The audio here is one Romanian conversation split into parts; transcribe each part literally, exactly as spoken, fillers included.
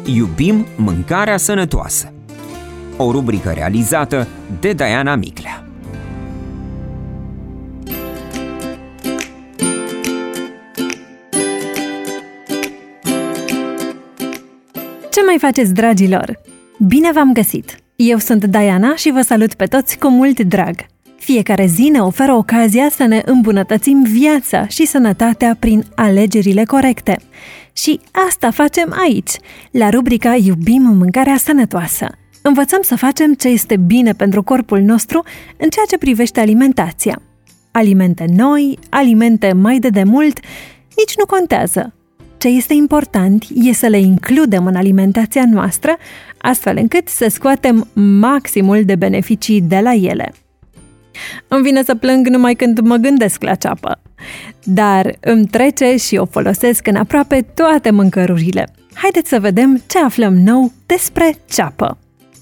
Iubim mâncarea sănătoasă. O rubrică realizată de Diana Miclea. Ce mai faceți, dragilor? Bine v-am găsit! Eu sunt Diana și vă salut pe toți cu mult drag. Fiecare zi ne oferă ocazia să ne îmbunătățim viața și sănătatea prin alegerile corecte. Și asta facem aici, la rubrica Iubim mâncarea sănătoasă. Învățăm să facem ce este bine pentru corpul nostru în ceea ce privește alimentația. Alimente noi, alimente mai de demult, nici nu contează. Ce este important e să le includem în alimentația noastră, astfel încât să scoatem maximul de beneficii de la ele. Îmi vine să plâng numai când mă gândesc la ceapă, dar îmi trece și o folosesc în aproape toate mâncărurile. Haideți să vedem ce aflăm nou despre ceapă.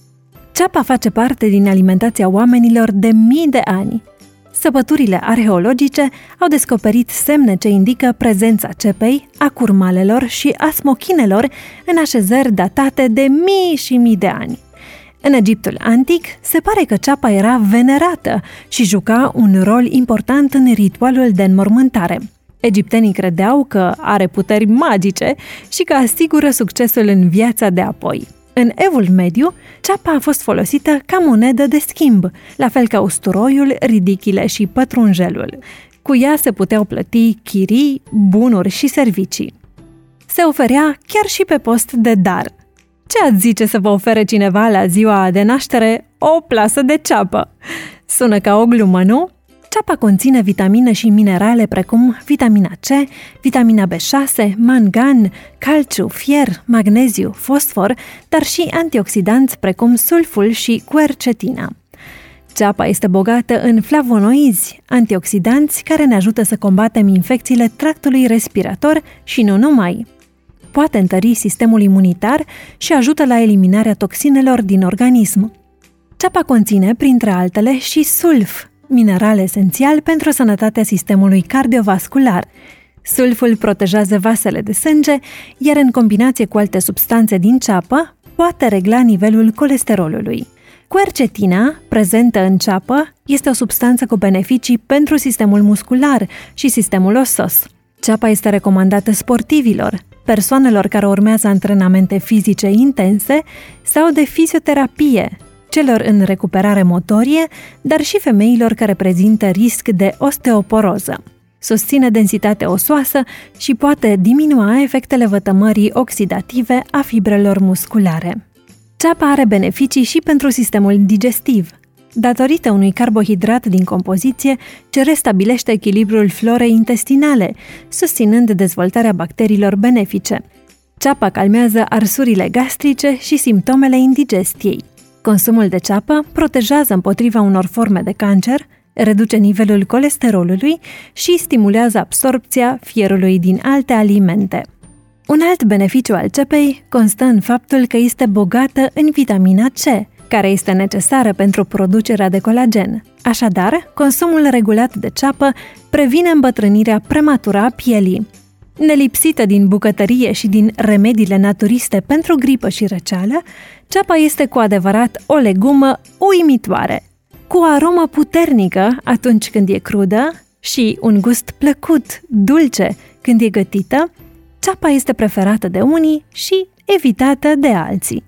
Ceapa face parte din alimentația oamenilor de mii de ani. Săpăturile arheologice au descoperit semne ce indică prezența cepei, a curmalelor și a smochinelor în așezări datate de mii și mii de ani. În Egiptul antic, se pare că ceapa era venerată și juca un rol important în ritualul de înmormântare. Egiptenii credeau că are puteri magice și că asigură succesul în viața de apoi. În Evul Mediu, ceapa a fost folosită ca monedă de schimb, la fel ca usturoiul, ridichile și pătrunjelul. Cu ea se puteau plăti chirii, bunuri și servicii. Se oferea chiar și pe post de dar. Ce ați zice să vă ofere cineva la ziua de naștere o plasă de ceapă? Sună ca o glumă, nu? Ceapa conține vitamine și minerale precum vitamina C, vitamina B șase, mangan, calciu, fier, magneziu, fosfor, dar și antioxidanți precum sulful și quercetina. Ceapa este bogată în flavonoizi, antioxidanți care ne ajută să combatem infecțiile tractului respirator și nu numai. Poate întări sistemul imunitar și ajută la eliminarea toxinelor din organism. Ceapa conține, printre altele, și sulf, mineral esențial pentru sănătatea sistemului cardiovascular. Sulful protejează vasele de sânge, iar în combinație cu alte substanțe din ceapă, poate regla nivelul colesterolului. Quercetina, prezentă în ceapă, este o substanță cu beneficii pentru sistemul muscular și sistemul osos. Ceapa este recomandată sportivilor, persoanelor care urmează antrenamente fizice intense sau de fizioterapie, celor în recuperare motorie, dar și femeilor care prezintă risc de osteoporoză. Susține densitatea osoasă și poate diminua efectele vătămării oxidative a fibrelor musculare. Ceapa are beneficii și pentru sistemul digestiv, datorită unui carbohidrat din compoziție ce restabilește echilibrul florei intestinale, susținând dezvoltarea bacteriilor benefice. Ceapa calmează arsurile gastrice și simptomele indigestiei. Consumul de ceapă protejează împotriva unor forme de cancer, reduce nivelul colesterolului și stimulează absorbția fierului din alte alimente. Un alt beneficiu al cepei constă în faptul că este bogată în vitamina C, care este necesară pentru producerea de colagen. Așadar, consumul regulat de ceapă previne îmbătrânirea prematură a pielii. Nelipsită din bucătărie și din remediile naturiste pentru gripă și răceală, ceapa este cu adevărat o legumă uimitoare, cu o aromă puternică atunci când e crudă și un gust plăcut, dulce când e gătită. Ceapa este preferată de unii și evitată de alții.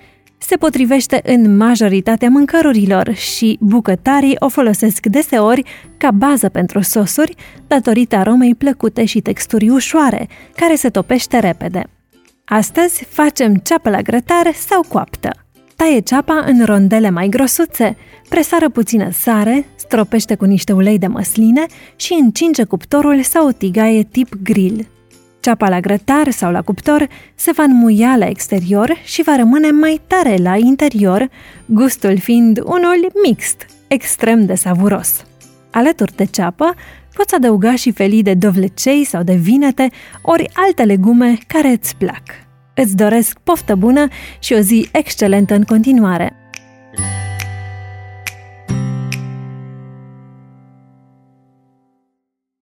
Se potrivește în majoritatea mâncărurilor și bucătarii o folosesc deseori ca bază pentru sosuri, datorită aromei plăcute și texturii ușoare, care se topește repede. Astăzi facem ceapă la grătar sau coaptă. Taie ceapa în rondele mai grosuțe, presară puțină sare, stropește cu niște ulei de măsline și încinge cuptorul sau o tigaie tip grill. Ceapa la grătar sau la cuptor se va înmuia la exterior și va rămâne mai tare la interior, gustul fiind unul mixt, extrem de savuros. Alături de ceapă, poți adăuga și felii de dovlecei sau de vinete, ori alte legume care îți plac. Îți doresc poftă bună și o zi excelentă în continuare!